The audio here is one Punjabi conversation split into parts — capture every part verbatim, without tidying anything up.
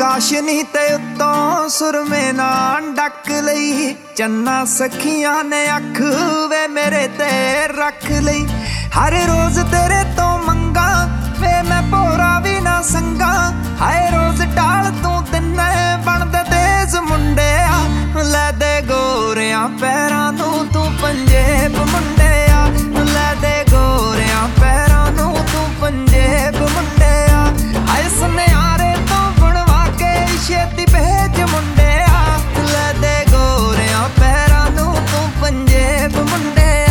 ਚਾਸ਼ਨੀ ਤੇ ਉੱਤੋਂ ਸੁਰਮੇ ਨਾਲ ਡੱਕ ਲਈ, ਚੰਨਾ ਸਖੀਆਂ ਨੇ ਅੱਖ ਵੇ ਮੇਰੇ ਤੇ ਰੱਖ ਲਈ। ਹਰ ਰੋਜ਼ ਤੇਰੇ ਤੋਂ ਮੰਗਾ ਵੇ ਮੈਂ ਭੋਰਾ ਵੀ ਨਾ ਸੰਗਾ, ਹਾਏ ਰੋਜ਼ ਢਾਲ ਤੂੰ ਤਿੰਨੇ ਬਣਦੇ ਤੇਜ਼ ਮੁੰਡਿਆ। ਲੈ ਦੇ ਗੋਰਿਆਂ ਪੈਰਾਂ ਨੂੰ ਤੂੰ ਪੰਜੇਬ ਮੁੰਡਿਆ, ਲੈ ਦੇ ਗੋਰਿਆਂ ਪੈਰਾਂ ਨੂੰ ਤੂੰ ਪੰਜੇਬ ਮੁੰਡਿਆ। ਹਾਏ ਸੁਨਿਆਰੇ ਤੋਂ ਬਣਵਾ ਕੇ ਛੇਤੀ ਭੇਜ ਮੁੰਡਿਆ, ਲੈ ਦੇ ਗੋਰਿਆਂ ਪੈਰਾਂ ਨੂੰ ਤੂੰ ਪੰਜੇਬ ਮੁੰਡਿਆ।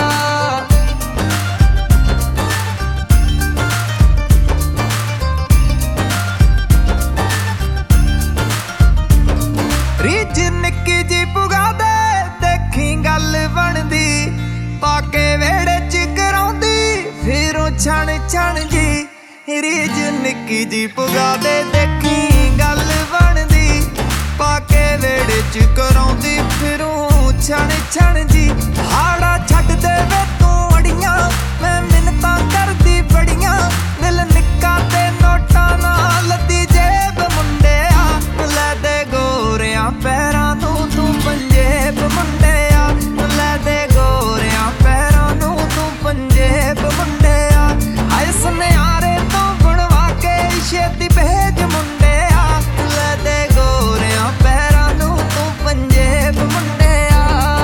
ਰੀਝ ਨਿੱਕੀ ਜੀ ਪੁਗਾ ਦੇ ਦੇਖੀ ਗੱਲ ਬਣਦੀ, ਪਾ ਕੇ ਵੇੜੇ ਚ ਕਰਾਉਂਦੀ ਫਿਰੋਂ ਛਣ ਛਣ ਜੀ। ਰੀਝ ਨਿੱਕੀ ਜੀ ਪੁਗਾ ਦੇ ਦੇਖੀ ਗੱਲ ਬਣਦੀ, ਪਾ ਕੇ ਵੇੜੇ ਚ ਕਰਾਉਂਦੀ ਫਿਰੋਂ ਛਣ ਛਣ ਜੀ। ਹਾੜਾ ਛੱਡ ਦੇ ਵੇ ਤੂੰ ਅੜੀਆਂ ਮੈਂ ਮਿੰਨਤਾਂ ਕਰਦੀ ਬੜੀਆਂ, ਦਿਲ ਨਿੱਕਾ ਤੇ ਨੋਟਾਂ ਨਾਲ ਲੱਦੀ ਜੇਬ ਮੁੰਡਿਆ। ਲੈ ਦੇ ਗੋਰਿਆਂ ਪੈਰਾਂ ਨੂੰ ਤੂੰ ਪੰਜੇਬ ਮੁੰਡਿਆ, ਲੈ ਦੇ ਗੋਰਿਆਂ ਪੈਰਾਂ ਨੂੰ ਤੂੰ ਪੰਜੇਬ ਮੁੰਡਿਆ। ਹਾਏ ਸੁਨਿਆਰੇ ਤੋਂ ਬਣਵਾ ਕੇ ਛੇਤੀ ਭੇਜ ਮੁੰਡਿਆ, ਲੈ ਦੇ ਗੋਰਿਆਂ ਪੈਰਾਂ ਨੂੰ ਤੂੰ ਪੰਜੇਬ ਮੁੰਡਿਆ।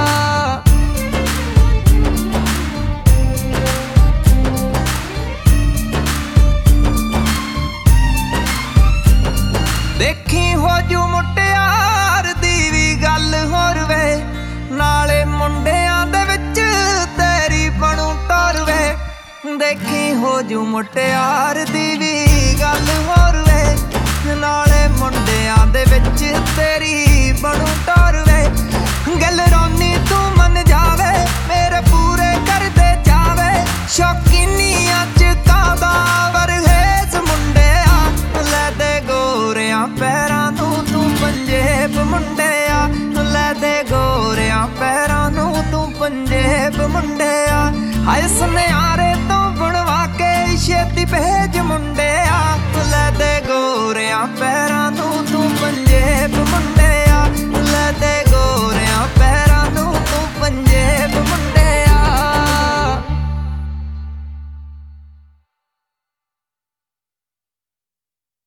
ਦੇਖੀ ਹੋ ਜੂ ਮੁਟਿਆਰ ਦੀ ਵੀ ਗੱਲ ਹੋਰ ਵੇ, ਨਾਲੇ ਮੁੰਡਿਆਂ ਦੇ ਵਿੱਚ ਤੇਰੀ ਬਣੂ ਟੋਰ ਵੇ। ਦੇਖੀ ਹੋ ਜੂ ਮੁਟਿਆਰ ਦੀ ਵੀ ਗੱਲ ਹੋਰ ਵੇ, ਨਾਲੇ ਮੁੰਡਿਆਂ ਦੇ ਵਿੱਚ ਤੇਰੀ ਬਣੂ ਟੋਰ ਵੇ। ਗੱਲ ਰੋਨੀ ਤੂੰ ਮੰਨ ਜਾਵੇ ਮੇਰੇ ਪੂਰੇ ਕਰਦੇ ਜਾਵੇ, ਸ਼ੌਕੀਨੀਆਂ ਚ ਕਾਦਾ ਵਰਹੇਜ਼ ਮੁੰਡਿਆ। ਲੈ ਦੇ ਗੋਰਿਆਂ ਪੈਰਾਂ ਨੂੰ ਤੂੰ ਪੰਜੇਬ ਮੁੰਡਿਆ, ਲੈ ਦੇ ਗੋਰਿਆਂ ਪੈਰਾਂ ਨੂੰ ਤੂੰ ਪੰਜੇਬ ਮੁੰਡਿਆ। ਹਾਏ ਸੁਨਿਆਰੇ ਤੋਂ ਬਣਵਾ ਕੇ ਛੇਤੀ ਭੇਜ ਮੁੰਡਿਆ, ਲੈ ਦੇ ਗੋਰਿਆਂ ਪੈਰਾਂ ਨੂੰ ਤੂੰ ਪੰਜੇਬ ਮੁੰਡਿਆ, ਲੈ ਦੇ ਗੋਰਿਆਂ ਪੈਰਾਂ